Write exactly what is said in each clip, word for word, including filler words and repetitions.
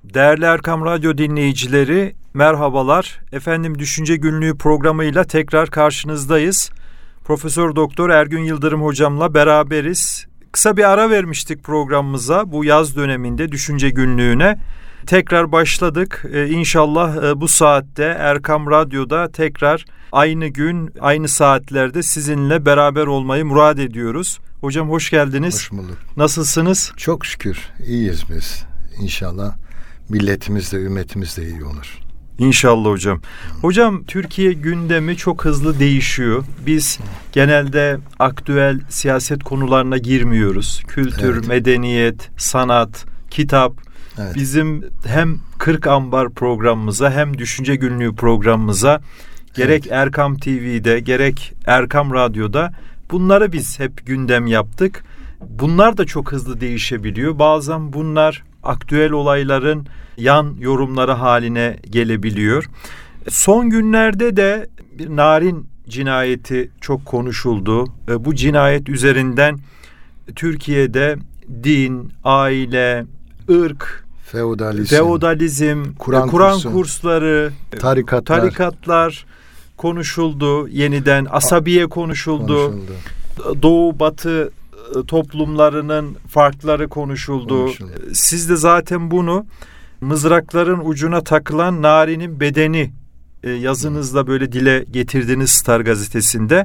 Değerli Erkam Radyo dinleyicileri, merhabalar. Efendim Düşünce Günlüğü programıyla tekrar karşınızdayız. Profesör Doktor Ergün Yıldırım hocamla beraberiz. Kısa bir ara vermiştik programımıza bu yaz döneminde Düşünce Günlüğü'ne. Tekrar başladık. Ee, İnşallah e, bu saatte Erkam Radyo'da tekrar aynı gün, aynı saatlerde sizinle beraber olmayı murad ediyoruz. Hocam hoş geldiniz. Hoş bulduk. Nasılsınız? Çok şükür iyiyiz biz. İnşallah milletimiz de ümmetimiz de iyi olur. İnşallah hocam. Hocam Türkiye gündemi çok hızlı değişiyor. Biz genelde aktüel siyaset konularına girmiyoruz. Kültür, evet. medeniyet, sanat, kitap. Evet. Bizim hem kırk Ambar programımıza hem Düşünce Günlüğü programımıza gerek evet. Erkam T V'de gerek Erkam Radyo'da bunları biz hep gündem yaptık. Bunlar da çok hızlı değişebiliyor. Bazen bunlar aktüel olayların yan yorumları haline gelebiliyor. Son günlerde de bir Narin cinayeti çok konuşuldu. Bu cinayet üzerinden Türkiye'de din, aile, ırk, feodalizm, feodalizm Kur'an, Kur'an kursu, kursları, tarikatlar. tarikatlar konuşuldu. Yeniden asabiye konuşuldu. konuşuldu. Doğu Batı toplumlarının farkları konuşuldu. konuşuldu. Siz de zaten bunu mızrakların ucuna takılan Narin'in bedeni yazınızla böyle dile getirdiniz Star gazetesinde.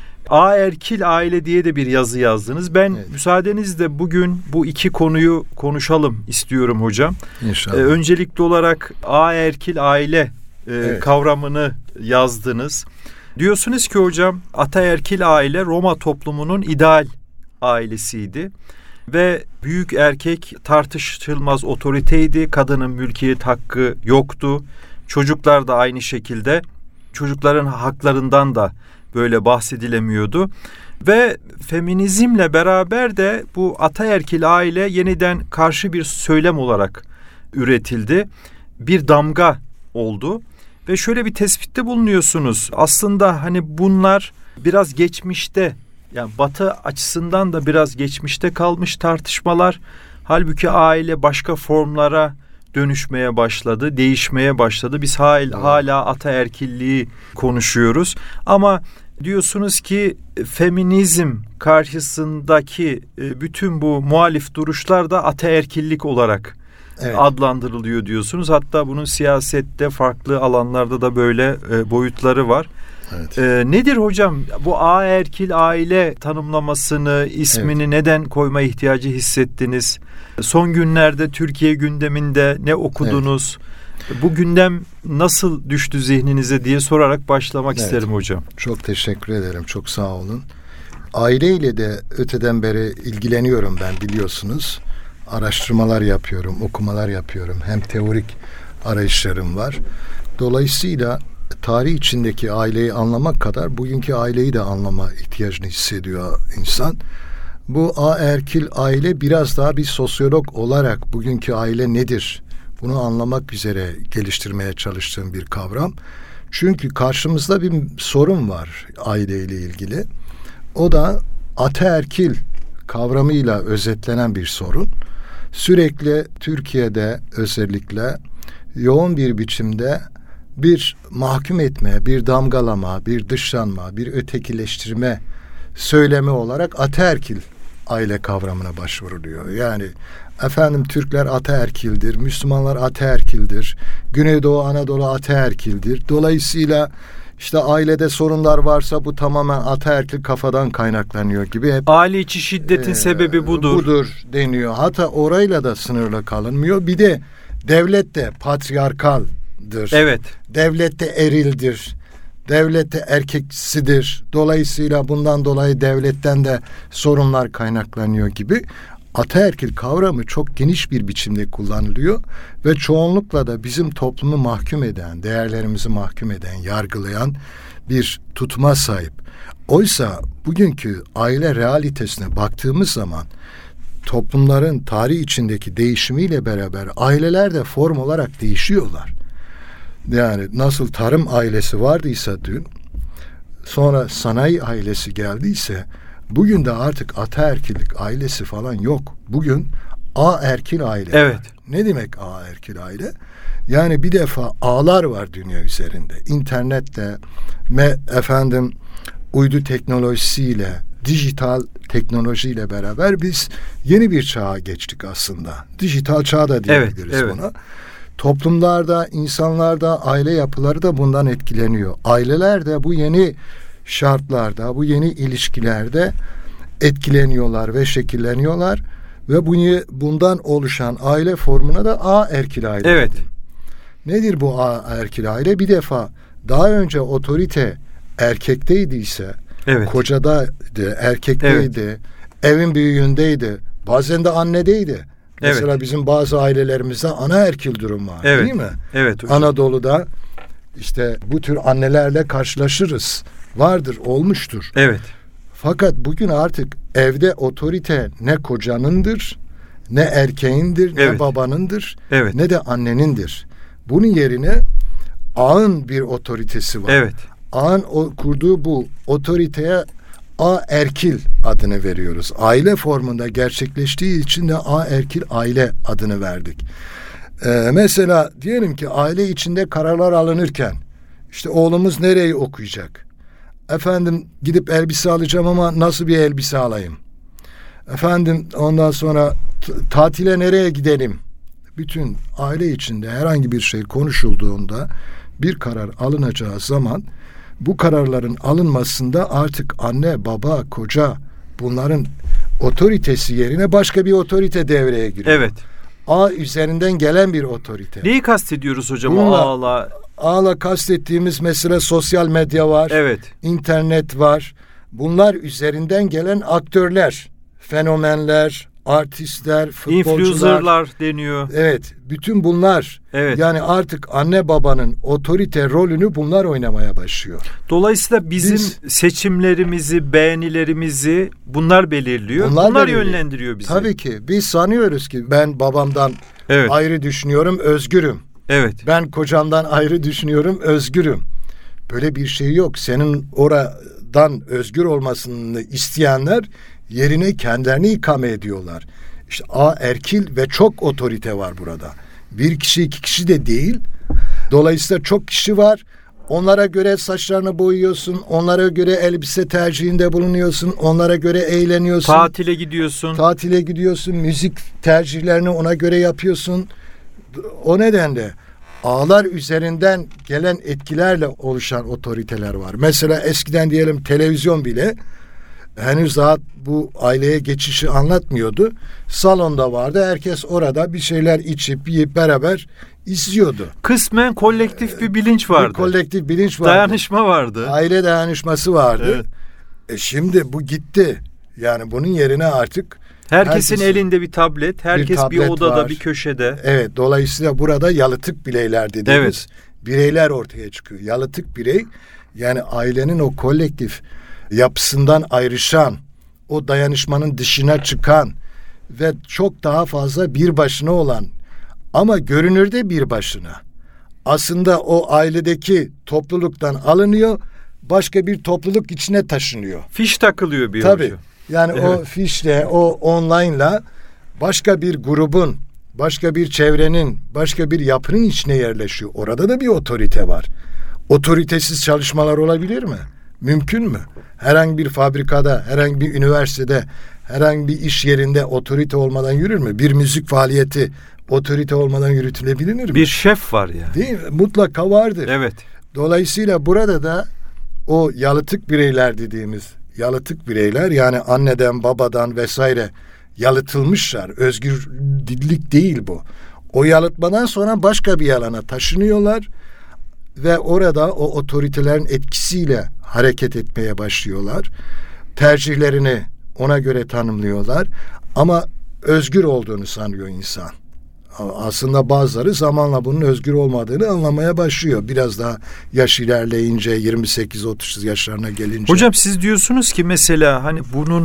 A Erkil aile diye de bir yazı yazdınız. Ben evet. müsaadenizle bugün bu iki konuyu konuşalım istiyorum hocam. İnşallah. Ee, öncelikli olarak A Erkil aile e, evet. kavramını yazdınız. Diyorsunuz ki hocam ataerkil aile Roma toplumunun ideal ailesiydi ve büyük erkek tartışılmaz otoriteydi. Kadının mülkiyet hakkı yoktu. Çocuklar da aynı şekilde. Çocukların haklarından da böyle bahsedilemiyordu. Ve feminizmle beraber de bu ataerkil aile yeniden karşı bir söylem olarak üretildi. Bir damga oldu. Ve şöyle bir tespitte bulunuyorsunuz. Aslında hani bunlar biraz geçmişte, yani Batı açısından da biraz geçmişte kalmış tartışmalar. Halbuki aile başka formlara dönüşmeye başladı, değişmeye başladı. Biz hala, hala ataerkilliği konuşuyoruz. Ama diyorsunuz ki feminizm karşısındaki bütün bu muhalif duruşlar da ataerkillik olarak evet. adlandırılıyor diyorsunuz. Hatta bunun siyasette farklı alanlarda da böyle boyutları var. Evet. Ee, nedir hocam bu aerkil aile tanımlamasını, ismini evet. neden koyma ihtiyacı hissettiniz? Son günlerde Türkiye gündeminde ne okudunuz? Evet. Bu gündem nasıl düştü zihninize diye sorarak başlamak evet. isterim hocam. Çok teşekkür ederim. Çok sağ olun. Aileyle de öteden beri ilgileniyorum ben, biliyorsunuz. Araştırmalar yapıyorum, okumalar yapıyorum. Hem teorik arayışlarım var. Dolayısıyla tarih içindeki aileyi anlamak kadar bugünkü aileyi de anlama ihtiyacını hissediyor insan. Bu aerkil aile biraz daha bir sosyolog olarak bugünkü aile nedir? Bunu anlamak üzere geliştirmeye çalıştığım bir kavram. Çünkü karşımızda bir sorun var aileyle ilgili. O da ataerkil kavramıyla özetlenen bir sorun. Sürekli Türkiye'de özellikle yoğun bir biçimde bir mahkum etme, bir damgalama, bir dışlanma, bir ötekileştirme söylemi olarak ataerkil aile kavramına başvuruluyor. Yani efendim Türkler ataerkildir, Müslümanlar ataerkildir, Güneydoğu Anadolu ataerkildir. Dolayısıyla işte ailede sorunlar varsa bu tamamen ataerkil kafadan kaynaklanıyor gibi. Hep, aile içi şiddetin e, sebebi budur. Budur deniyor. Hatta orayla da sınırlı kalınmıyor. Bir de devlet de patriarkaldır. Evet. Devlet de erildir. Devlet de erkeksidir. Dolayısıyla bundan dolayı devletten de sorunlar kaynaklanıyor gibi. Ataerkil kavramı çok geniş bir biçimde kullanılıyor ve çoğunlukla da bizim toplumu mahkum eden, değerlerimizi mahkum eden, yargılayan bir tutuma sahip. Oysa bugünkü aile realitesine baktığımız zaman toplumların tarih içindeki değişimiyle beraber aileler de form olarak değişiyorlar. Yani nasıl tarım ailesi vardıysa dün, sonra sanayi ailesi geldiyse, bugün de artık ataerkillik ailesi falan yok. Bugün aerkil aile evet. var. Ne demek ataerkil aile? Yani bir defa ağlar var dünya üzerinde. İnternette ve efendim uydu teknolojisiyle, dijital teknolojiyle beraber biz yeni bir çağa geçtik aslında. Dijital çağ da diyebiliriz evet, evet. buna. Toplumlarda, insanlarda, aile yapıları da bundan etkileniyor. Aileler de bu yeni şartlarda, bu yeni ilişkilerde etkileniyorlar ve şekilleniyorlar. Ve bunu, bundan oluşan aile formuna da ataerkil aile. Evet. Nedir bu ataerkil aile? Bir defa daha önce otorite erkekteydiyse, evet. kocadaydı, erkekteydi, evet. evin büyüğündeydi, bazen de annedeydi. Mesela evet. bizim bazı ailelerimizde anaerkil durum var, evet. değil mi? Evet. Hocam. Anadolu'da işte bu tür annelerle karşılaşırız. Vardır, olmuştur. Evet. Fakat bugün artık evde otorite ne kocanındır, ne erkeğindir, evet. ne babanındır, evet. ne de annenindir. Bunun yerine ağın bir otoritesi var. Evet. Ağın o, kurduğu bu otoriteye ataerkil adını veriyoruz. Aile formunda gerçekleştiği için de ataerkil aile adını verdik. Ee, mesela diyelim ki aile içinde kararlar alınırken işte oğlumuz nereyi okuyacak? Efendim gidip elbise alacağım ama nasıl bir elbise alayım? Efendim ondan sonra t- tatile nereye gidelim? Bütün aile içinde herhangi bir şey konuşulduğunda bir karar alınacağı zaman bu kararların alınmasında artık anne, baba, koca bunların otoritesi yerine başka bir otorite devreye giriyor. Evet. A üzerinden gelen bir otorite. Neyi kastediyoruz hocam? Bununla, Ağla... Ağla kastettiğimiz mesela sosyal medya var. Evet. İnternet var. Bunlar üzerinden gelen aktörler, fenomenler, artistler, futbolcular. Influencer'lar deniyor. Evet. Bütün bunlar. Evet. Yani artık anne babanın otorite rolünü bunlar oynamaya başlıyor. Dolayısıyla bizim Biz, seçimlerimizi, beğenilerimizi bunlar belirliyor. Bunlar, bunlar yönlendiriyor bizi. Tabii ki. Biz sanıyoruz ki ben babamdan evet. ayrı düşünüyorum, özgürüm. Evet. Ben kocamdan ayrı düşünüyorum, özgürüm. Böyle bir şey yok. Senin oradan özgür olmasını isteyenler yerine kendilerini ikame ediyorlar. İşte ataerkil ve çok otorite var burada. Bir kişi, iki kişi de değil. Dolayısıyla çok kişi var. Onlara göre saçlarını boyuyorsun. Onlara göre elbise tercihinde bulunuyorsun. Onlara göre eğleniyorsun. Tatile gidiyorsun. Tatile gidiyorsun. Müzik tercihlerini ona göre yapıyorsun. O nedenle ağlar üzerinden gelen etkilerle oluşan otoriteler var. Mesela eskiden diyelim televizyon bile henüz daha bu aileye geçişi anlatmıyordu. Salonda vardı. Herkes orada bir şeyler içip yiyip beraber izliyordu. Kısmen kolektif bir bilinç vardı. Bir kolektif bilinç vardı. Dayanışma vardı. Aile dayanışması vardı. Evet. E şimdi bu gitti. Yani bunun yerine artık herkesin herkes, elinde bir tablet, herkes bir, tablet bir odada, var. Bir köşede. Evet, dolayısıyla burada yalıtık bireyler dediğimiz evet. bireyler ortaya çıkıyor. Yalıtık birey, yani ailenin o kolektif yapısından ayrışan, o dayanışmanın dışına çıkan ve çok daha fazla bir başına olan ama görünürde bir başına. Aslında o ailedeki topluluktan alınıyor, başka bir topluluk içine taşınıyor. Fiş takılıyor bir Tabii. hoca. Yani evet. o fişle, o online'la başka bir grubun, başka bir çevrenin, başka bir yapının içine yerleşiyor. Orada da bir otorite var. Otoritesiz çalışmalar olabilir mi? Mümkün mü? Herhangi bir fabrikada, herhangi bir üniversitede, herhangi bir iş yerinde otorite olmadan yürür mü? Bir müzik faaliyeti otorite olmadan yürütülebilir mi? Bir şef var ya. Değil mi? Mutlaka vardır. Evet. Dolayısıyla burada da o yalıtık bireyler dediğimiz yalıtık bireyler, yani anneden babadan vesaire yalıtılmışlar. Özgür dillik değil bu. O yalıtmadan sonra başka bir alana taşınıyorlar ve orada o otoritelerin etkisiyle hareket etmeye başlıyorlar. Tercihlerini ona göre tanımlıyorlar ama özgür olduğunu sanıyor insan. Aslında bazıları zamanla bunun özgür olmadığını anlamaya başlıyor. Biraz daha yaş ilerleyince, yirmi sekiz otuz yaşlarına gelince. Hocam siz diyorsunuz ki mesela hani bunun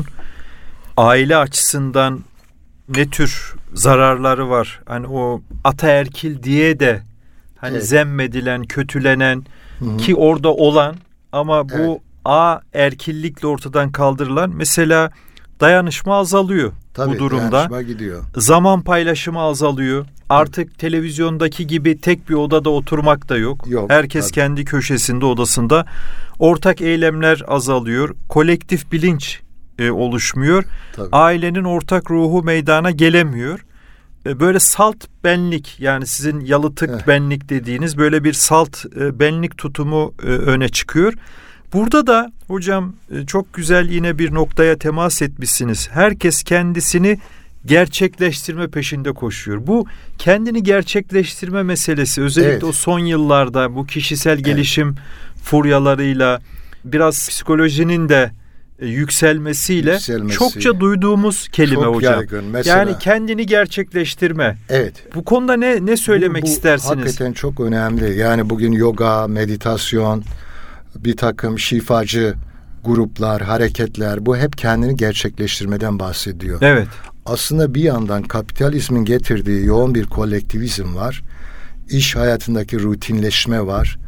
aile açısından ne tür zararları var? Hani o ataerkil diye de hani evet. zemmedilen, kötülenen Hı-hı. ki orada olan ama bu evet. a erkillikle ortadan kaldırılan, mesela dayanışma azalıyor. Tabii, bu durumda. Dayanışma gidiyor. Zaman paylaşımı azalıyor. Artık Hı. televizyondaki gibi tek bir odada oturmak da yok. yok Herkes tabii. kendi köşesinde, odasında. Ortak eylemler azalıyor. Kolektif bilinç e, oluşmuyor. Tabii. Ailenin ortak ruhu meydana gelemiyor. E, böyle salt benlik, yani sizin yalıtık eh. benlik dediğiniz böyle bir salt e, benlik tutumu e, öne çıkıyor. Burada da hocam e, çok güzel yine bir noktaya temas etmişsiniz. Herkes kendisini gerçekleştirme peşinde koşuyor. Bu kendini gerçekleştirme meselesi özellikle evet. o son yıllarda bu kişisel gelişim evet. furyalarıyla biraz psikolojinin de e, yükselmesiyle Yükselmesi. çokça duyduğumuz kelime çok hocam. Yaygın. Mesela, yani kendini gerçekleştirme. Evet. Bu konuda ne ne söylemek bu, bu istersiniz? Hakikaten çok önemli. Yani bugün yoga, meditasyon, bir takım şifacı gruplar, hareketler, bu hep kendini gerçekleştirmeden bahsediyor. Evet. Aslında bir yandan kapitalizmin getirdiği yoğun bir kolektivizm var. İş hayatındaki rutinleşme var.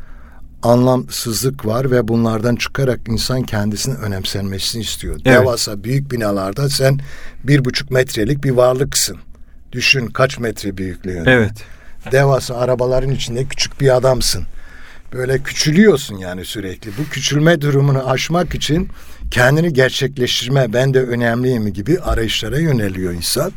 Anlamsızlık var ve bunlardan çıkarak insan kendisinin önemsenmesini istiyor. Evet. Devasa büyük binalarda sen bir buçuk metrelik bir varlıksın. Düşün kaç metre büyüklüğünde. Evet. Devasa arabaların içinde küçük bir adamsın. Böyle küçülüyorsun yani sürekli. Bu küçülme durumunu aşmak için kendini gerçekleştirme, ben de önemliyim gibi arayışlara yöneliyor insan.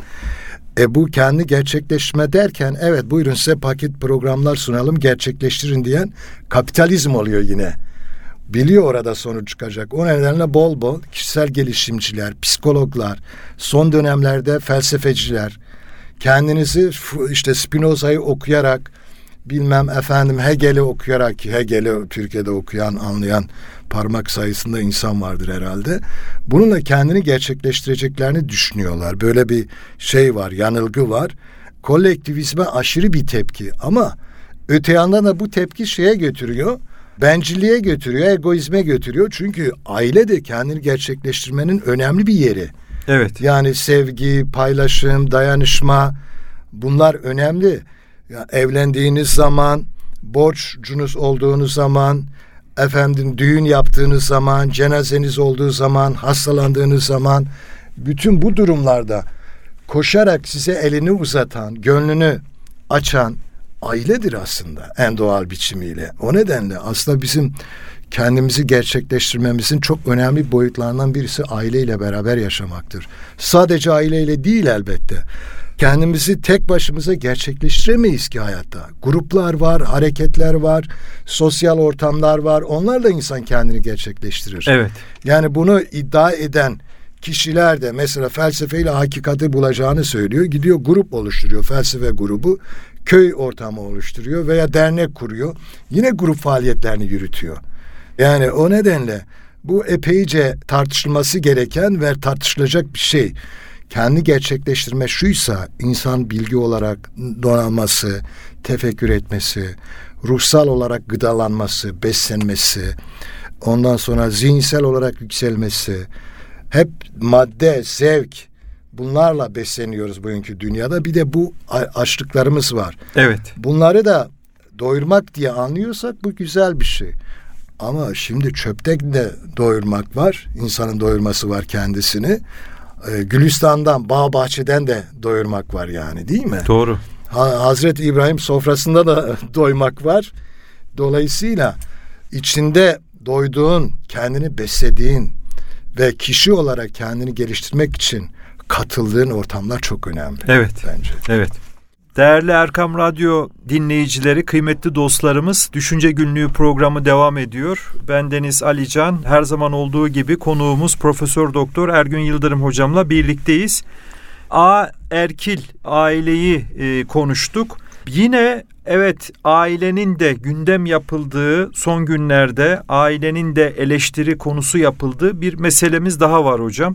E bu kendi gerçekleştirme derken evet buyurun size paket programlar sunalım gerçekleştirin diyen kapitalizm oluyor yine. Biliyor orada sonuç çıkacak. O nedenle bol bol kişisel gelişimciler, psikologlar, son dönemlerde felsefeciler kendinizi işte Spinoza'yı okuyarak, bilmem efendim Hegel'i okuyarak, ki Hegel'i Türkiye'de okuyan, anlayan parmak sayısında insan vardır herhalde. Bununla kendini gerçekleştireceklerini düşünüyorlar. Böyle bir şey var, yanılgı var. Kolektivizme aşırı bir tepki ama öte yandan da bu tepki şeye götürüyor, bencilliğe götürüyor, egoizme götürüyor. Çünkü aile de kendini gerçekleştirmenin önemli bir yeri. Evet. Yani sevgi, paylaşım, dayanışma, bunlar önemli. Ya evlendiğiniz zaman, borçcunuz olduğunuz zaman, efendim düğün yaptığınız zaman, cenazeniz olduğu zaman, hastalandığınız zaman, bütün bu durumlarda koşarak size elini uzatan, gönlünü açan ailedir aslında en doğal biçimiyle. O nedenle aslında bizim kendimizi gerçekleştirmemizin çok önemli boyutlarından birisi aileyle beraber yaşamaktır. Sadece aileyle değil elbette. Kendimizi tek başımıza gerçekleştiremeyiz ki hayatta. Gruplar var, hareketler var, sosyal ortamlar var. Onlarla insan kendini gerçekleştirir. Evet. Yani bunu iddia eden kişiler de mesela felsefeyle hakikati bulacağını söylüyor. Gidiyor grup oluşturuyor, felsefe grubu. Köy ortamı oluşturuyor veya dernek kuruyor. Yine grup faaliyetlerini yürütüyor. Yani o nedenle bu epeyce tartışılması gereken ve tartışılacak bir şey. Kendi gerçekleştirme şuysa, insan bilgi olarak donanması, tefekkür etmesi, ruhsal olarak gıdalanması, beslenmesi, ondan sonra zihinsel olarak yükselmesi, hep madde, zevk, bunlarla besleniyoruz bugünkü dünyada. Bir de bu açlıklarımız var. Evet. Bunları da doyurmak diye anlıyorsak bu güzel bir şey. Ama şimdi çöpte de doyurmak var, insanın doyurması var kendisini. Gülistan'dan, bağ bahçeden de doyurmak var yani, değil mi? Doğru. Ha, Hazreti İbrahim sofrasında da doymak var. Dolayısıyla içinde doyduğun, kendini beslediğin ve kişi olarak kendini geliştirmek için katıldığın ortamlar çok önemli. Evet. Bence. Evet. Değerli Erkam Radyo dinleyicileri, kıymetli dostlarımız, Düşünce Günlüğü programı devam ediyor. Ben Deniz Alican, her zaman olduğu gibi konuğumuz Profesör Doktor Ergün Yıldırım hocamla birlikteyiz. A erkil aileyi e, konuştuk. Yine evet, ailenin de gündem yapıldığı, son günlerde ailenin de eleştiri konusu yapıldığı bir meselemiz daha var hocam.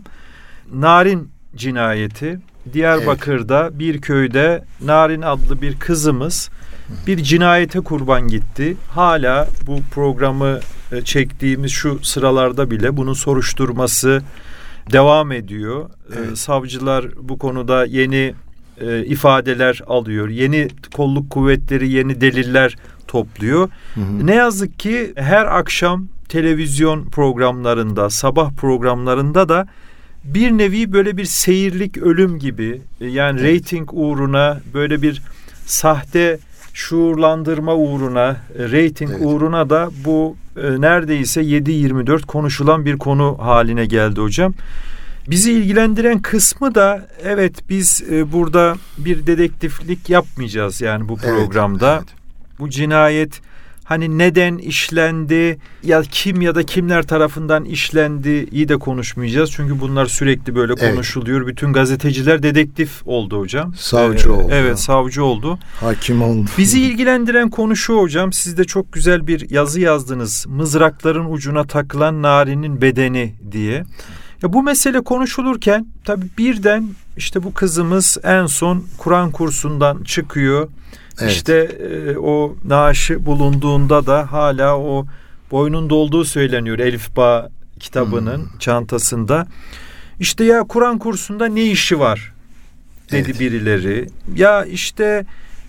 Narin cinayeti. Diyarbakır'da evet. bir köyde Narin adlı bir kızımız bir cinayete kurban gitti. Hala bu programı çektiğimiz şu sıralarda bile bunun soruşturması devam ediyor. Evet. Ee, savcılar bu konuda yeni e, ifadeler alıyor. Yeni kolluk kuvvetleri yeni deliller topluyor. Hı hı. Ne yazık ki her akşam televizyon programlarında, sabah programlarında da bir nevi böyle bir seyirlik ölüm gibi, yani evet. reyting uğruna, böyle bir sahte şuurlandırma uğruna, reyting evet. uğruna da bu e, neredeyse yedi yirmi dört konuşulan bir konu haline geldi hocam. Bizi ilgilendiren kısmı da evet, biz e, burada bir dedektiflik yapmayacağız yani bu programda. Evet, evet. Bu cinayet hani neden işlendi, ya kim ya da kimler tarafından işlendiği de konuşmayacağız. Çünkü bunlar sürekli böyle evet. konuşuluyor. Bütün gazeteciler dedektif oldu hocam. Savcı ee, oldu. Evet, savcı oldu. Hakim oldu. Bizi ilgilendiren konu şu hocam. Siz de çok güzel bir yazı yazdınız. Mızrakların ucuna takılan Narin'in bedeni diye. Ya bu mesele konuşulurken tabii birden işte bu kızımız en son Kur'an kursundan çıkıyor. Evet. İşte e, o naaşı bulunduğunda da hala o boynunda olduğu söyleniyor Elifba kitabının hmm. çantasında. İşte ya Kur'an kursunda ne işi var dedi evet. birileri. Ya işte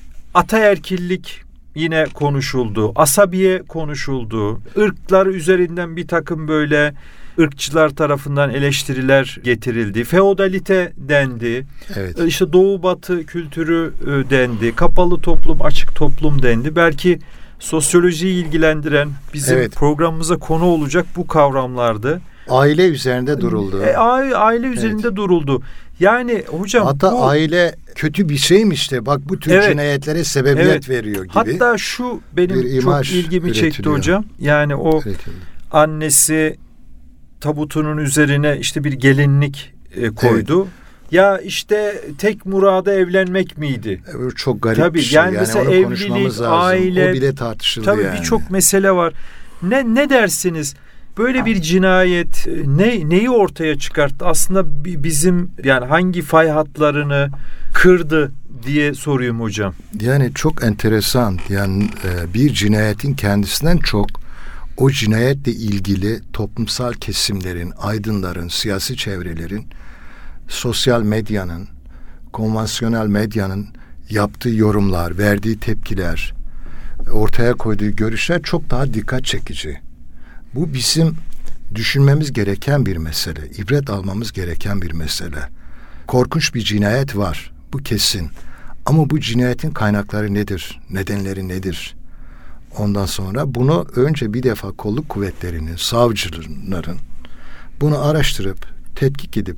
ataerkillik yine konuşuldu. Asabiye konuşuldu. Irklar üzerinden bir takım böyle ırkçılar tarafından eleştiriler getirildi. Feodalite dendi. Evet. İşte Doğu Batı kültürü dendi. Kapalı toplum, açık toplum dendi. Belki sosyolojiyi ilgilendiren, bizim evet. programımıza konu olacak bu kavramlardı. Aile üzerinde duruldu. E, aile üzerinde evet. duruldu. Yani hocam hatta bu, aile kötü bir şeymiş de bak bu tür evet. cinayetlere sebebiyet evet. veriyor gibi. Hatta şu benim çok ilgimi çekti hocam. Yani o üretiliyor. Annesi tabutunun üzerine işte bir gelinlik e, koydu. Evet. Ya işte tek muradı evlenmek miydi? Evet, çok garip tabii, bir şey. Yani, yani mesela evlilik, aile, o bile tartışıldı tabii yani. Birçok mesele var. Ne ne dersiniz? Böyle bir cinayet ne neyi ortaya çıkarttı? Aslında bizim yani hangi fay hatlarını kırdı diye soruyorum hocam. Yani çok enteresan. Yani bir cinayetin kendisinden çok o cinayetle ilgili toplumsal kesimlerin, aydınların, siyasi çevrelerin, sosyal medyanın, konvansiyonel medyanın yaptığı yorumlar, verdiği tepkiler, ortaya koyduğu görüşler çok daha dikkat çekici. Bu bizim düşünmemiz gereken bir mesele, ibret almamız gereken bir mesele. Korkunç bir cinayet var, bu kesin. Ama bu cinayetin kaynakları nedir, nedenleri nedir? Ondan sonra bunu önce bir defa kolluk kuvvetlerinin, savcıların bunu araştırıp, tetkik edip,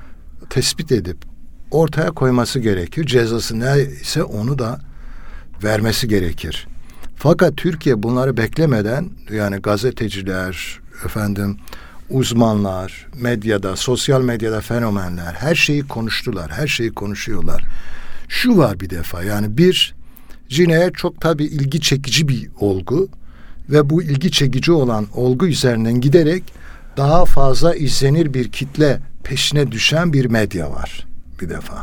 tespit edip ortaya koyması gerekir. Cezası neyse onu da vermesi gerekir. Fakat Türkiye bunları beklemeden yani gazeteciler, efendim uzmanlar, medyada, sosyal medyada fenomenler her şeyi konuştular, her şeyi konuşuyorlar. Şu var bir defa yani bir cinayet çok tabii ilgi çekici bir olgu ve bu ilgi çekici olan olgu üzerinden giderek daha fazla izlenir bir kitle peşine düşen bir medya var bir defa.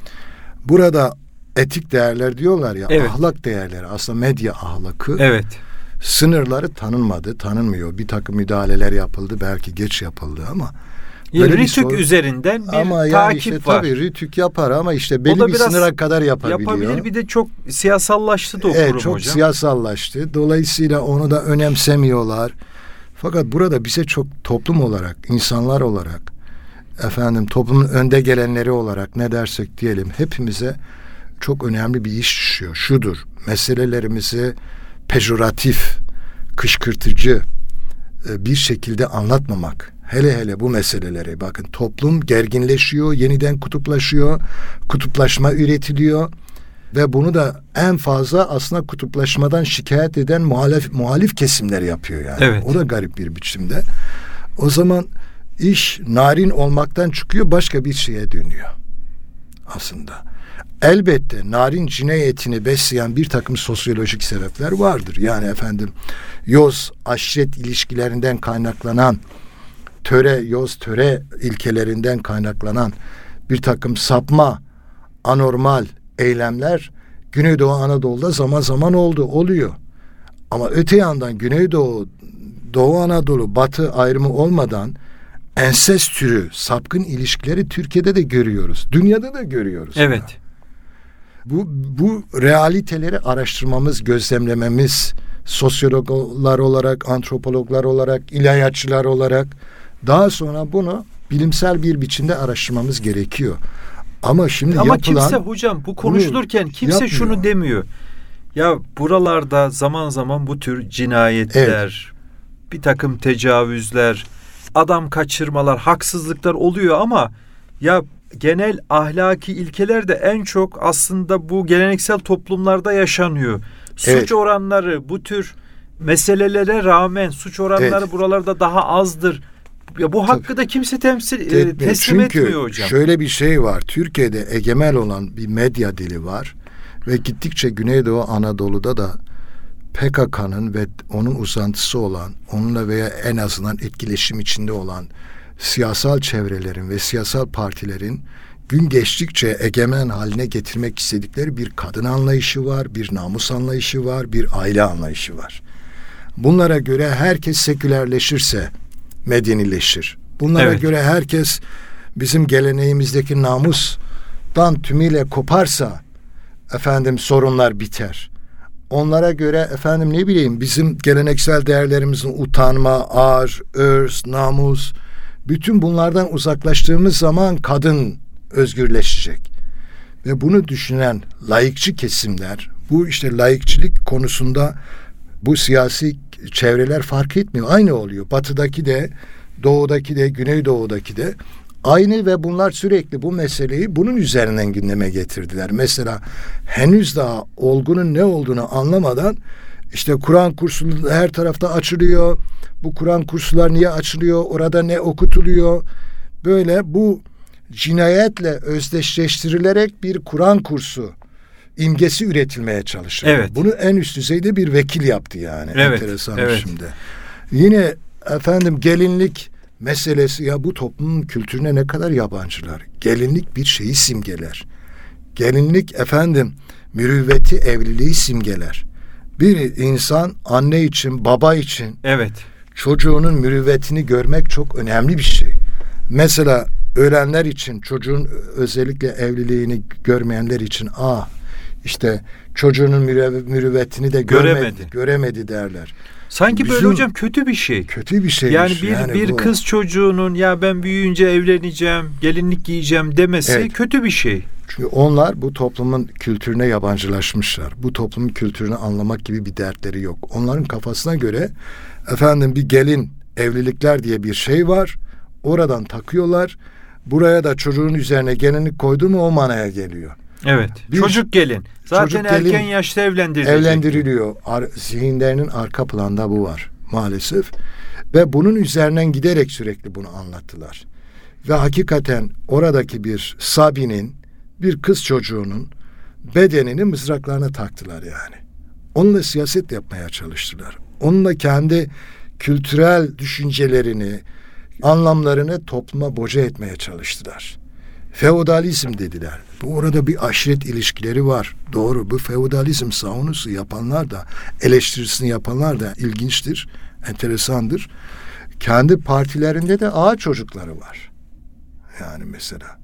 Burada etik değerler diyorlar ya, evet. ahlak değerleri aslında medya ahlakı. Evet. Sınırları tanınmadı, tanınmıyor. Bir takım müdahaleler yapıldı, belki geç yapıldı ama yani rütük soru... üzerinden bir ama takip yani işte, var. Tabii rütük yapar ama işte belli bir sınıra kadar yapabiliyor. Yapabilir, bir de çok siyasallaştı da o evet, kurum çok hocam. Çok siyasallaştı. Dolayısıyla onu da önemsemiyorlar. Fakat burada bize çok toplum olarak, insanlar olarak, efendim toplumun önde gelenleri olarak ne dersek diyelim hepimize çok önemli bir iş düşüyor. Şudur, meselelerimizi pejoratif, kışkırtıcı bir şekilde anlatmamak. Hele hele bu meseleleri bakın toplum gerginleşiyor, yeniden kutuplaşıyor, kutuplaşma üretiliyor ve bunu da en fazla aslında kutuplaşmadan şikayet eden muhalif, muhalif kesimler yapıyor yani. Evet. O da garip bir biçimde. O zaman iş narin olmaktan çıkıyor, başka bir şeye dönüyor aslında. Elbette narin cinayetini besleyen bir takım sosyolojik sebepler vardır. Yani efendim yoz aşiret ilişkilerinden kaynaklanan töre, yoz töre ilkelerinden kaynaklanan bir takım sapma, anormal eylemler Güneydoğu Anadolu'da zaman zaman oldu, oluyor. Ama öte yandan Güneydoğu, Doğu Anadolu, Batı ayrımı olmadan ensest türü sapkın ilişkileri Türkiye'de de görüyoruz. Dünyada da görüyoruz. Evet. Ya. Bu, bu realiteleri araştırmamız, gözlemlememiz, sosyologlar olarak, antropologlar olarak, ilahiyatçılar olarak daha sonra bunu bilimsel bir biçimde araştırmamız gerekiyor. Ama şimdi Ama yapılan... kimse hocam bu konuşulurken kimse yapmıyor. Şunu demiyor. Ya buralarda zaman zaman bu tür cinayetler, evet. bir takım tecavüzler, adam kaçırmalar, haksızlıklar oluyor ama ya genel ahlaki ilkeler de en çok aslında bu geleneksel toplumlarda yaşanıyor. Suç evet. oranları bu tür meselelere rağmen suç oranları evet. buralarda daha azdır. Ya bu hakkı Tabii. da kimse temsil e, teslim Çünkü etmiyor hocam. Çünkü şöyle bir şey var. Türkiye'de egemen olan bir medya dili var ve gittikçe Güneydoğu Anadolu'da da P K K'nın ve onun uzantısı olan, onunla veya en azından etkileşim içinde olan siyasal çevrelerin ve siyasal partilerin gün geçtikçe egemen haline getirmek istedikleri bir kadın anlayışı var, bir namus anlayışı var, bir aile anlayışı var. Bunlara göre herkes sekülerleşirse medenileşir. Bunlara evet. göre herkes bizim geleneğimizdeki namustan tümüyle koparsa efendim sorunlar biter. Onlara göre efendim ne bileyim bizim geleneksel değerlerimizin utanma, ar, örs, namus, bütün bunlardan uzaklaştığımız zaman kadın özgürleşecek. Ve bunu düşünen laikçi kesimler, bu işte laikçilik konusunda bu siyasi çevreler fark etmiyor. Aynı oluyor. Batıdaki de, doğudaki de, güneydoğudaki de aynı ve bunlar sürekli bu meseleyi bunun üzerinden gündeme getirdiler. Mesela henüz daha olgunun ne olduğunu anlamadan işte Kur'an kursu her tarafta açılıyor. Bu Kur'an kurslar niye açılıyor? Orada ne okutuluyor? Böyle bu cinayetle özdeşleştirilerek bir Kur'an kursu imgesi üretilmeye çalışıyor. Evet. Bunu en üst düzeyde bir vekil yaptı yani. Evet. Enteresan evet. şimdi. Yine efendim gelinlik meselesi, ya bu toplumun kültürüne ne kadar yabancılar. Gelinlik bir şeyi simgeler. Gelinlik efendim mürüvveti, evliliği simgeler. Bir insan anne için, baba için evet. çocuğunun mürüvvetini görmek çok önemli bir şey. Mesela ölenler için, çocuğun özellikle evliliğini görmeyenler için ah işte çocuğunun mürüvvetini de görmedi, göremedi, göremedi derler. Sanki Bizim, böyle hocam kötü bir şey. Kötü bir şey. Yani bir yani bir bu. kız çocuğunun ya ben büyüyünce evleneceğim, gelinlik giyeceğim demesi evet. kötü bir şey. Çünkü onlar bu toplumun kültürüne yabancılaşmışlar. Bu toplumun kültürünü anlamak gibi bir dertleri yok. Onların kafasına göre efendim bir gelin evlilikler diye bir şey var. Oradan takıyorlar. Buraya da çocuğun üzerine gelinlik koydu mu o manaya geliyor. Evet. Bir, çocuk gelin. Zaten çocuk erken gelin yaşta evlendirilecek. Evlendiriliyor. Ar- zihinlerinin arka planda bu var maalesef. Ve bunun üzerinden giderek sürekli bunu anlattılar. Ve hakikaten oradaki bir Sabi'nin, bir kız çocuğunun bedenini mızraklarına taktılar yani. Onunla siyaset yapmaya çalıştılar. Onunla kendi kültürel düşüncelerini, anlamlarını topluma boca etmeye çalıştılar. Feodalizm dediler. Bu orada bir aşiret ilişkileri var. Doğru. Bu feodalizm savunusu yapanlar da, eleştirisini yapanlar da ilginçtir, enteresandır. Kendi partilerinde de ağa çocukları var. Yani mesela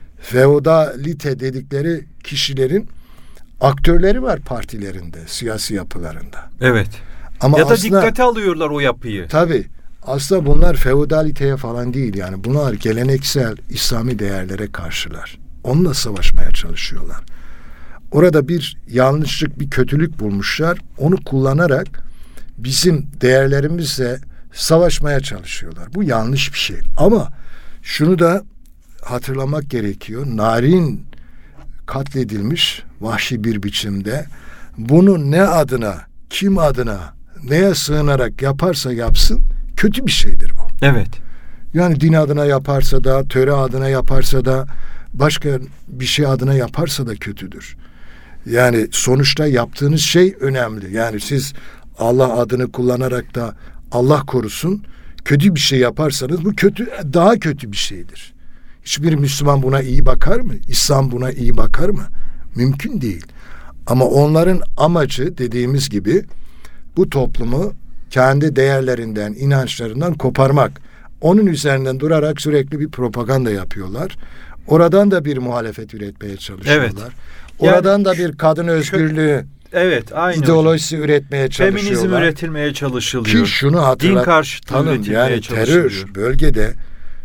feodalite dedikleri kişilerin aktörleri var partilerinde, siyasi yapılarında. Evet. Ama ya da aslında, dikkate alıyorlar o yapıyı. Tabii. Aslında bunlar feodaliteye falan değil. Yani bunlar geleneksel İslami değerlere karşılar. Onunla savaşmaya çalışıyorlar. Orada bir yanlışlık, bir kötülük bulmuşlar. Onu kullanarak bizim değerlerimizle savaşmaya çalışıyorlar. Bu yanlış bir şey. Ama şunu da hatırlamak gerekiyor. Narin katledilmiş vahşi bir biçimde. Bunu ne adına, kim adına, neye sığınarak yaparsa yapsın kötü bir şeydir bu. Evet. Yani din adına yaparsa da, töre adına yaparsa da, başka bir şey adına yaparsa da kötüdür. Yani sonuçta yaptığınız şey önemli. Yani siz Allah adını kullanarak da Allah korusun kötü bir şey yaparsanız bu kötü, daha kötü bir şeydir. Hiçbir Müslüman buna iyi bakar mı? İslam buna iyi bakar mı? Mümkün değil. Ama onların amacı dediğimiz gibi bu toplumu kendi değerlerinden, inançlarından koparmak. Onun üzerinden durarak sürekli bir propaganda yapıyorlar. Oradan da bir muhalefet üretmeye çalışıyorlar. Evet. Oradan yani, da bir kadın özgürlüğü evet, aynı ideolojisi hocam. üretmeye çalışıyorlar. Feminizm üretilmeye çalışılıyor. Ki şunu hatırlat. Din karşıtı üretilmeye yani çalışılıyor. Terör bölgede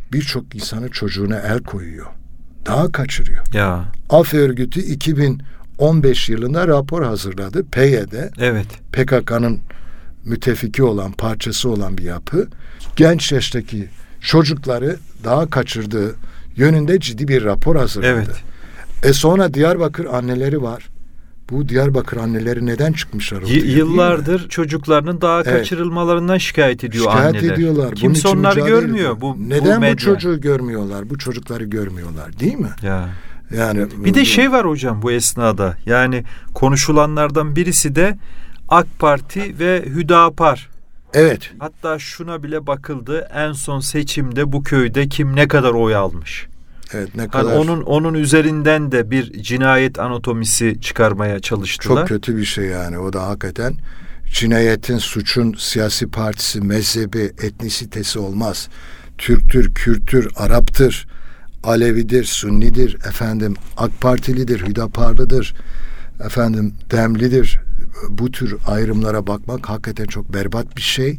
birçok insanın çocuğuna el koyuyor. Daha kaçırıyor. Ya. Af örgütü iki bin on beş yılında rapor hazırladı. P Y D. Evet. P K K'nın müttefiki olan, parçası olan bir yapı. Genç yaştaki çocukları daha kaçırdığı yönünde ciddi bir rapor hazırladı. Evet. E sonra Diyarbakır anneleri var. Bu Diyarbakır anneleri neden çıkmışlar ortaya? Y- yıllardır çocuklarının daha evet. kaçırılmalarından şikayet ediyor şikayet anneler. Şikayet ediyorlar. Kimse onları görmüyor. Bu, neden bu, bu çocuğu görmüyorlar? Bu çocukları görmüyorlar, değil mi? Ya. Yani bir de şey var hocam bu esnada. Yani konuşulanlardan birisi de AK Parti ve Hüdapar. Evet. Hatta şuna bile bakıldı. En son seçimde bu köyde kim ne kadar oy almış? Evet, ne kadar. Yani onun onun üzerinden de bir cinayet anatomisi çıkarmaya çalıştılar. Çok kötü bir şey yani. O da hakikaten cinayetin, suçun siyasi partisi, mezhebi, etnisitesi olmaz. Türktür, Kürttür, Arap'tır, Alevidir, Sünnidir, efendim AK Partilidir, Hüdaparlıdır, efendim Demlidir. Bu tür ayrımlara bakmak hakikaten çok berbat bir şey.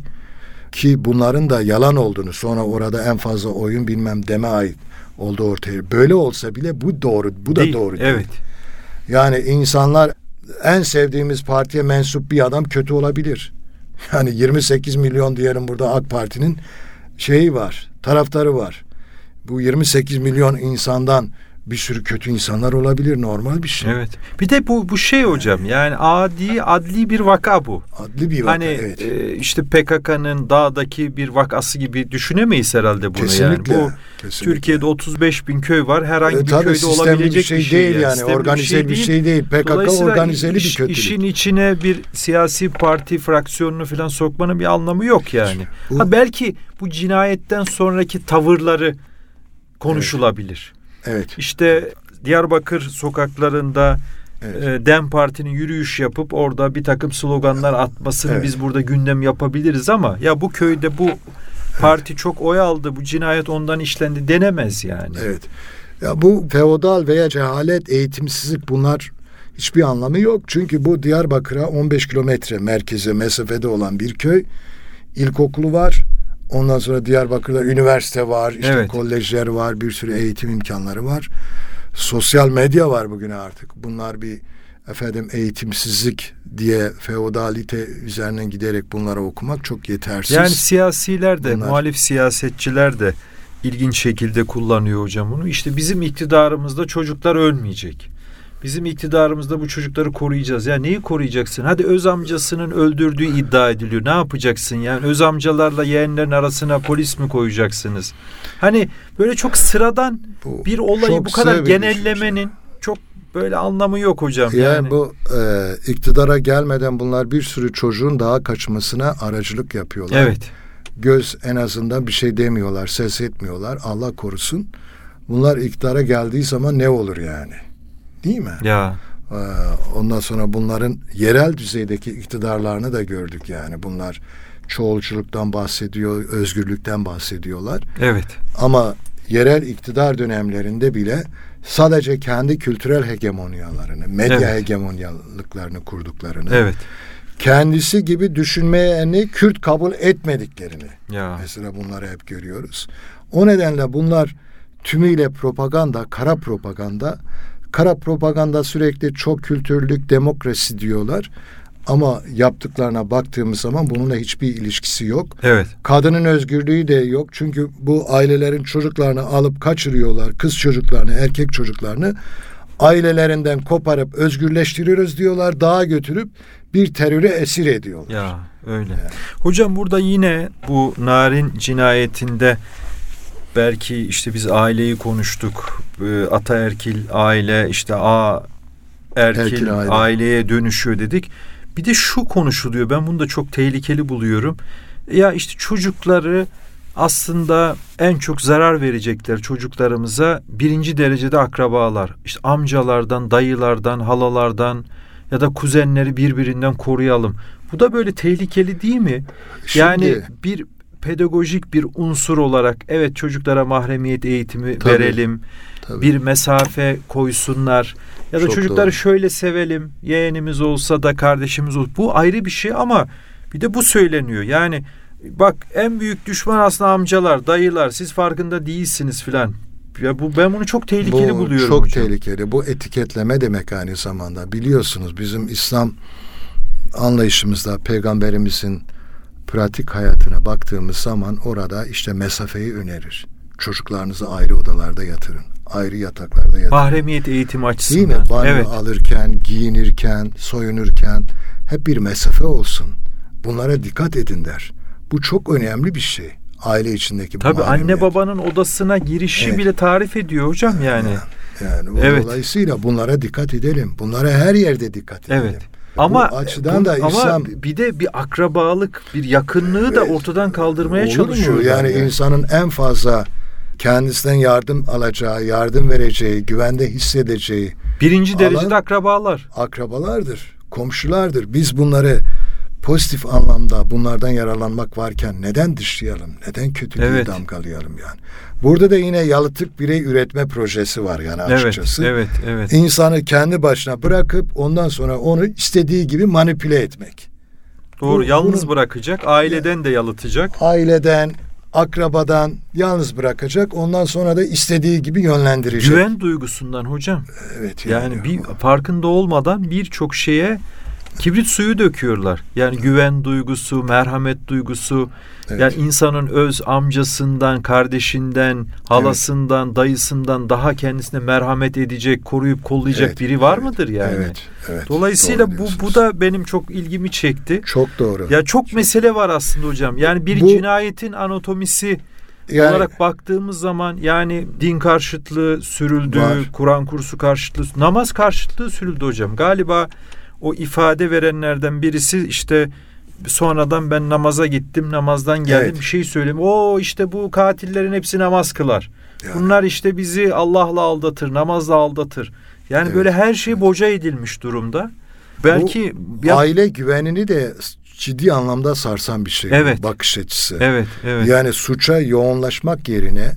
Ki bunların da yalan olduğunu, sonra orada en fazla oyun bilmem deme ait olduğu ortaya. Böyle olsa bile bu doğru, bu da değil, doğru değil. Evet. Yani insanlar, en sevdiğimiz partiye mensup bir adam kötü olabilir. Yani yirmi sekiz milyon diyelim burada AK Parti'nin şeyi var, taraftarı var. Bu yirmi sekiz milyon insandan bir sürü kötü insanlar olabilir, normal bir şey. Evet. Bir de bu bu şey hocam, yani adi adli bir vaka bu. Adli bir vaka, hani, evet. E, işte P K K'nın dağdaki bir vakası gibi düşünemeyiz herhalde bunu. Kesinlikle, yani. Bu kesinlikle. Türkiye'de otuz beş bin köy var. Herhangi e, bir köyde olabilecek bir şey, bir şey değil yani. yani. Organize bir şey, şey değil. P K K organizeli iş, bir kötülük. İşin içine bir siyasi parti fraksiyonunu falan sokmanın bir anlamı yok yani. Bu, ha, belki bu cinayetten sonraki tavırları konuşulabilir. Evet. evet. İşte Diyarbakır sokaklarında evet. e, Dem Parti'nin yürüyüş yapıp orada bir takım sloganlar atmasını evet. biz burada gündem yapabiliriz ama ya bu köyde bu parti evet. çok oy aldı, bu cinayet ondan işlendi denemez yani. Evet. Ya bu feodal veya cehalet, eğitimsizlik, bunlar hiçbir anlamı yok. Çünkü bu Diyarbakır'a on beş kilometre merkeze mesafede olan bir köy. İlkokulu var. Ondan sonra Diyarbakır'da üniversite var, işte evet. kolejler var, bir sürü eğitim imkanları var. Sosyal medya var bugün artık. Bunlar bir efendim eğitimsizlik diye feodalite üzerinden giderek bunları okumak çok yetersiz. Yani siyasiler de, Bunlar... muhalif siyasetçiler de ilginç şekilde kullanıyor hocam bunu. İşte bizim iktidarımızda çocuklar ölmeyecek. Bizim iktidarımızda bu çocukları koruyacağız. Ya neyi koruyacaksın? Hadi öz amcasının öldürdüğü iddia ediliyor. Ne yapacaksın? Yani öz amcalarla yeğenlerin arasına polis mi koyacaksınız? Hani böyle çok sıradan bu, bir olayı bu kadar genellemenin çok böyle anlamı yok hocam. Yani, yani. bu e, iktidara gelmeden bunlar bir sürü çocuğun daha kaçmasına aracılık yapıyorlar. Evet. Göz en azından bir şey demiyorlar, ses etmiyorlar. Allah korusun. Bunlar iktidara geldiği zaman ne olur yani? Değil mi? Ya. Ee, ondan sonra bunların yerel düzeydeki iktidarlarını da gördük yani. Bunlar çoğulculuktan bahsediyor, özgürlükten bahsediyorlar. Evet. Ama yerel iktidar dönemlerinde bile sadece kendi kültürel hegemonyalarını, medya evet. hegemonyalıklarını kurduklarını, evet. kendisi gibi düşünmeyeni Kürt kabul etmediklerini ya. mesela bunları hep görüyoruz. O nedenle bunlar tümüyle propaganda, kara propaganda. Kara propaganda sürekli çok kültürlük, demokrasi diyorlar. Ama yaptıklarına baktığımız zaman bununla hiçbir ilişkisi yok. Evet. Kadının özgürlüğü de yok. Çünkü bu ailelerin çocuklarını alıp kaçırıyorlar. Kız çocuklarını, erkek çocuklarını ailelerinden koparıp özgürleştiriyoruz diyorlar. Dağa götürüp bir teröre esir ediyorlar. Ya öyle. Yani. Hocam burada yine bu Narin cinayetinde belki işte biz aileyi konuştuk. Ataerkil aile, işte A erkil, erkil aile. aileye dönüşüyor dedik. Bir de şu konuşuluyor. Ben bunu da çok tehlikeli buluyorum. Ya işte çocukları aslında en çok zarar verecekler çocuklarımıza birinci derecede akrabalar. İşte amcalardan, dayılardan, halalardan ya da kuzenleri birbirinden koruyalım. Bu da böyle tehlikeli değil mi? Şimdi, yani bir pedagojik bir unsur olarak evet çocuklara mahremiyet eğitimi tabii, verelim. Tabii. Bir mesafe koysunlar. Ya da çok çocukları doğru. Şöyle sevelim. Yeğenimiz olsa da kardeşimiz olsa. Bu ayrı bir şey ama bir de bu söyleniyor. Yani bak en büyük düşman aslında amcalar, dayılar. Siz farkında değilsiniz filan. Ya bu, ben bunu çok tehlikeli bu buluyorum çok hocam. tehlikeli. Bu etiketleme demek aynı zamanda. Biliyorsunuz bizim İslam anlayışımızda Peygamberimizin pratik hayatına baktığımız zaman orada işte mesafeyi önerir. Çocuklarınızı ayrı odalarda yatırın. Ayrı yataklarda yatırın. Mahremiyet eğitimi açısından. Değil mi? Banyo evet. alırken, giyinirken, soyunurken hep bir mesafe olsun. Bunlara dikkat edin der. Bu çok önemli bir şey. Aile içindeki bu Tabii mahremiyet. Anne babanın odasına girişi evet. bile tarif ediyor hocam yani. Yani, yani evet. dolayısıyla bunlara dikkat edelim. Bunlara her yerde dikkat edelim. Evet. Ama bu açıdan bu, da İslam ama bir de bir akrabalık, bir yakınlığı evet, da ortadan kaldırmaya olur çalışıyor. Mu? Yani, yani insanın en fazla kendisinden yardım alacağı, yardım vereceği, güvende hissedeceği birinci derecede akrabalar. Akrabalardır, komşulardır. Biz bunları pozitif anlamda bunlardan yararlanmak varken neden dışlayalım? Neden kötülüğü evet. damgalayalım yani? Burada da yine yalıtık birey üretme projesi var yani açıkçası. Evet, evet, evet. İnsanı kendi başına bırakıp ondan sonra onu istediği gibi manipüle etmek. Doğru, Bu, yalnız bunu, bırakacak, aileden de yalıtacak. Aileden, akrabadan yalnız bırakacak. Ondan sonra da istediği gibi yönlendirecek. Güven duygusundan hocam. Evet. Yani, yani bir farkında olmadan birçok şeye kibrit suyu döküyorlar. Yani evet. güven duygusu, merhamet duygusu. Evet. Yani insanın öz amcasından, kardeşinden, halasından, evet. dayısından daha kendisine merhamet edecek, koruyup kollayacak evet. biri var evet. mıdır yani? Evet. Evet. Dolayısıyla bu bu da benim çok ilgimi çekti. Çok doğru. Ya çok, çok mesele var aslında hocam. Yani bir bu, cinayetin anatomisi yani, olarak baktığımız zaman yani din karşıtlığı sürüldü, Kur'an kursu karşıtlığı, namaz karşıtlığı sürüldü hocam. Galiba o ifade verenlerden birisi işte sonradan ben namaza gittim, namazdan geldim evet. bir şey söyleyeyim. O işte bu katillerin hepsi namaz kılar. Yani. Bunlar işte bizi Allah'la aldatır, namazla aldatır. Yani evet. böyle her şey boca edilmiş durumda. Belki bu ya, aile güvenini de ciddi anlamda sarsan bir şey. Evet. Bakış açısı. Evet, evet. Yani suça yoğunlaşmak yerine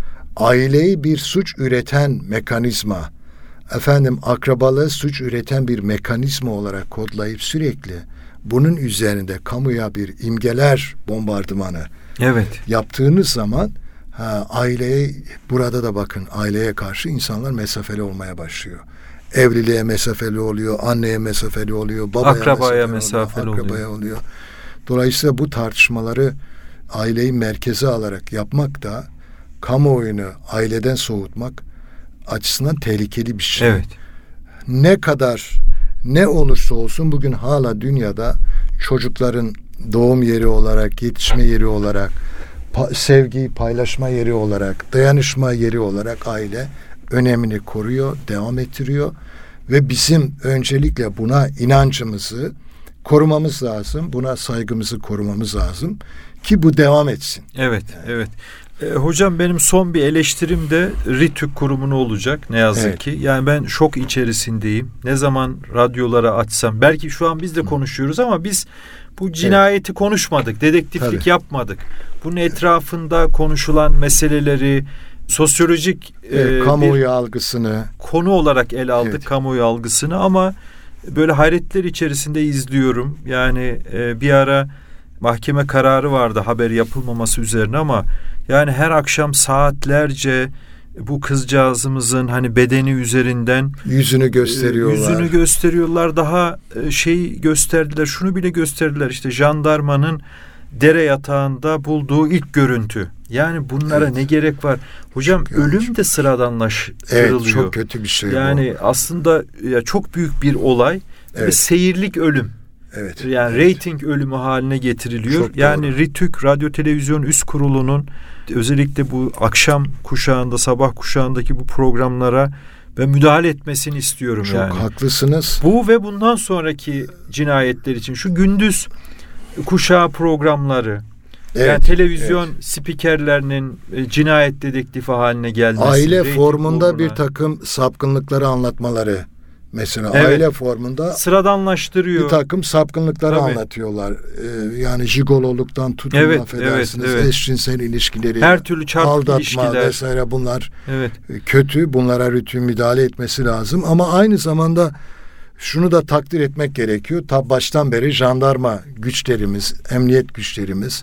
aileyi bir suç üreten mekanizma, efendim akrabalığı suç üreten bir mekanizma olarak kodlayıp sürekli bunun üzerinde kamuya bir imgeler bombardımanı evet. yaptığınız zaman ha, aileye burada da bakın aileye karşı insanlar mesafeli olmaya başlıyor. Evliliğe mesafeli oluyor, anneye mesafeli oluyor, babaya akrabaya mesafeli, mesafeli oluyor, akrabaya oluyor. oluyor. Dolayısıyla bu tartışmaları aileyi merkeze alarak yapmak da kamuoyunu aileden soğutmak açısından tehlikeli bir şey. Evet. Ne kadar ne olursa olsun bugün hala dünyada çocukların doğum yeri olarak, yetişme yeri olarak, pa- sevgiyi paylaşma yeri olarak, dayanışma yeri olarak aile önemini koruyor, devam ettiriyor ve bizim öncelikle buna inancımızı korumamız lazım, buna saygımızı korumamız lazım ki bu devam etsin. Evet, yani. evet. E, hocam benim son bir eleştirim de RİTÜK kurumuna olacak ne yazık evet. ki. Yani ben şok içerisindeyim. Ne zaman radyolara açsam, belki şu an biz de konuşuyoruz ama biz bu cinayeti evet. konuşmadık, dedektiflik Tabii. yapmadık. Bunun etrafında konuşulan meseleleri, sosyolojik evet, e, kamuoyu algısını konu olarak ele aldık evet. kamuoyu algısını ama böyle hayretler içerisinde izliyorum. Yani e, bir ara mahkeme kararı vardı haber yapılmaması üzerine ama yani her akşam saatlerce bu kızcağızımızın hani bedeni üzerinden yüzünü gösteriyorlar. Yüzünü gösteriyorlar. Daha şey gösterdiler. Şunu bile gösterdiler. İşte jandarmanın dere yatağında bulduğu ilk görüntü. Yani bunlara evet. ne gerek var? Hocam çok ölüm yanlış. de sıradanlaştırılıyor. Evet, çok kötü bir şey yani bu. Aslında ya çok büyük bir olay evet. ve seyirlik ölüm. Evet. Yani evet. reyting ölümü haline getiriliyor. Çok yani doğru. RİTÜK Radyo Televizyon Üst Kurulu'nun özellikle bu akşam kuşağında, sabah kuşağındaki bu programlara ve müdahale etmesini istiyorum Çok yani. Çok haklısınız. Bu ve bundan sonraki cinayetler için şu gündüz kuşağı programları, evet, yani televizyon evet. spikerlerinin cinayet dedektifi haline gelmesi, aile formunda uğruna. bir takım sapkınlıkları anlatmaları. Mesela evet. aile formunda sıradanlaştırıyor. Bir takım sapkınlıkları Tabii. anlatıyorlar. Ee, yani jigololuktan tutun evet, affedersiniz. Evet, evet. Eşcinsel ilişkileri, her türlü çarpık aldatma ilişkiler vesaire bunlar evet. kötü. Bunlara RİTÜK'ün müdahale etmesi lazım. Ama aynı zamanda şunu da takdir etmek gerekiyor. Ta baştan beri jandarma güçlerimiz, emniyet güçlerimiz,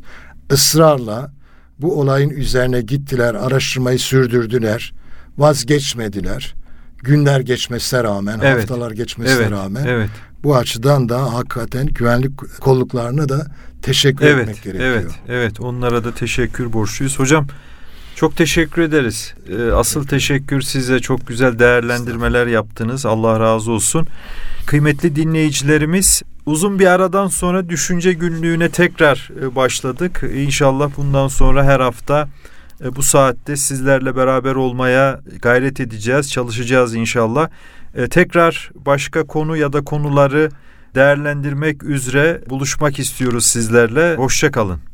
ısrarla bu olayın üzerine gittiler, araştırmayı sürdürdüler, vazgeçmediler. Günler geçmesine rağmen, evet. haftalar geçmesine evet. rağmen evet. bu açıdan da hakikaten güvenlik kolluklarına da teşekkür evet. etmek gerekiyor. Evet, evet. Onlara da teşekkür borçluyuz. Hocam çok teşekkür ederiz. Asıl teşekkür size, çok güzel değerlendirmeler yaptınız. Allah razı olsun. Kıymetli dinleyicilerimiz, uzun bir aradan sonra düşünce günlüğüne tekrar başladık. İnşallah bundan sonra her hafta bu saatte sizlerle beraber olmaya gayret edeceğiz, çalışacağız inşallah. Tekrar başka konu ya da konuları değerlendirmek üzere buluşmak istiyoruz sizlerle. Hoşça kalın.